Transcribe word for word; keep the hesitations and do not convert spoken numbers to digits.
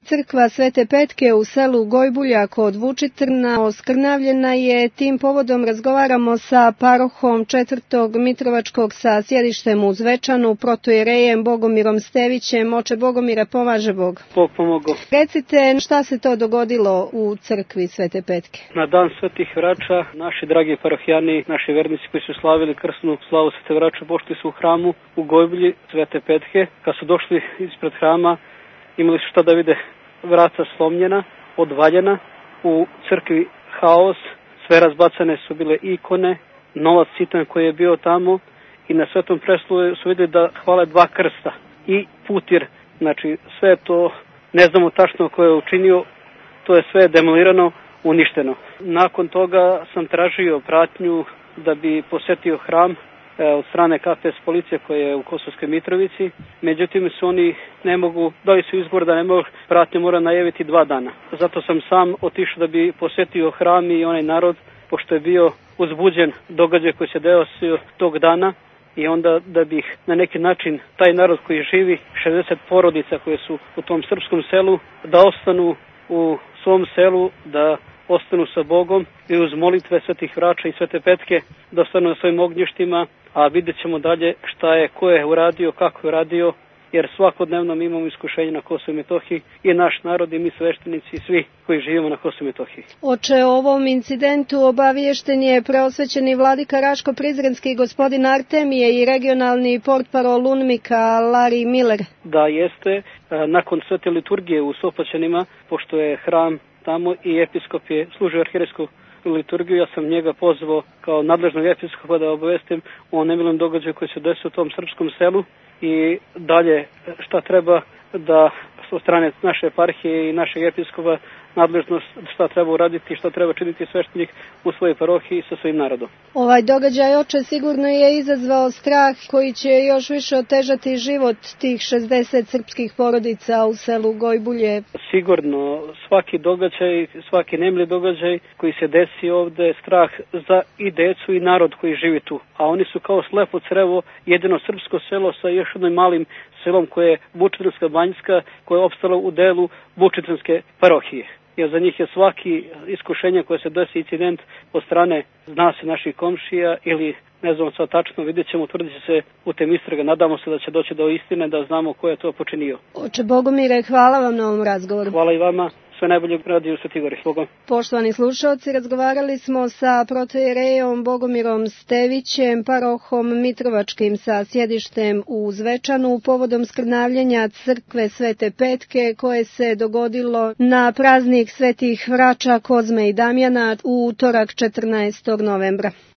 Crkva Svete Petke u selu Gojbulja kod Vučitrna oskrnavljena je. Tim povodom razgovaramo sa parohom četvrtog Mitrovačkog sa sjedištem u Zvečanu, protojerejem Bogomirom Stevićem. Oče Bogomire, pomaže Bog. Bog pomogao. Recite, šta se to dogodilo u crkvi Svete Petke? Na dan Svetih Vrača naši dragi parohijani, naši vernici koji su slavili krsnu slavu Svete Vrača, pošli su u hramu u Gojbulji Svete Petke. Kad su došli ispred hrama, imali su šta da vide, vrata slomljena, odvaljena, u crkvi haos, sve razbacane su bile ikone, novac sitan koji je bio tamo i na Svetom prestolu su vidjeli da hvale dva krsta i putir. Znači sve to, ne znamo tačno ko je učinio, to je sve demolirano, uništeno. Nakon toga sam tražio pratnju da bi posetio hram od strane K P S policije koja je u Kosovskoj Mitrovici. Međutim, su oni ne mogu, dali su izgovor da ne mogu, pratnju mora najaviti dva dana. Zato sam sam otišao da bi posetio hram i onaj narod, pošto je bio uzbuđen događaj koji se desio tog dana, i onda da bih na neki način taj narod koji živi, šezdeset porodica koje su u tom srpskom selu, da ostanu u svom selu, da ostanu sa Bogom i uz molitve Svetih Vrača i Svete Petke da ostanu na svojim ognjištima, a vidjet ćemo dalje šta je, ko je uradio, kako je uradio, jer svakodnevno mi imamo iskušenje na Kosovu i Metohiji i naš narod i mi sveštenici i svi koji živimo na Kosovu i Metohiji. Oče, o ovom incidentu obaviješten je preosvećeni vladika Raško-Prizrenski gospodin Artemije i regionalni portparol UNMIK-a Larry Miller. Da, jeste. Nakon svete liturgije u Sopoćanima, pošto je hram tamo i episkop je služio arhijerejsku liturgiju, ja sam njega pozvao kao nadležnog episkopa da obavestim o nemilom događaju koji se desio u tom srpskom selu i dalje šta treba da od strane naše eparhije i našeg episkopa nadležnost šta treba uraditi, šta treba činiti sveštenik u svojoj parohiji sa svojim narodom. Ovaj događaj, oče, sigurno je izazvao strah koji će još više otežati život tih šezdeset srpskih porodica u selu Gojbulje. Sigurno, svaki događaj, svaki nemili događaj koji se desi ovde je strah za i decu i narod koji živi tu. A oni su kao slepo crevo, jedino srpsko selo sa još jednim malim selom koje je Vučitranska Banjska, koje je opstalo u delu Vučitranske parohije. Jer za njih je svaki iskušenje koje se desi, incident od strane zna se naših komšija ili ne znamo sad tačno, vidjet ćemo, utvrdit će se putem istraga, nadamo se da će doći do istine, da znamo ko je to počinio. Oče Bogomire, hvala vam na ovom razgovoru. Hvala i vama. Sve najbolje radi u Svetoj Gori. Bogom. Poštovani slušalci, razgovarali smo sa protojerejom Bogomirom Stevićem, parohom Mitrovačkim sa sjedištem u Zvečanu, povodom skrnavljenja crkve Svete Petke koje se dogodilo na praznik Svetih Vrača Kozme i Damjana u utorak četrnaestog novembra.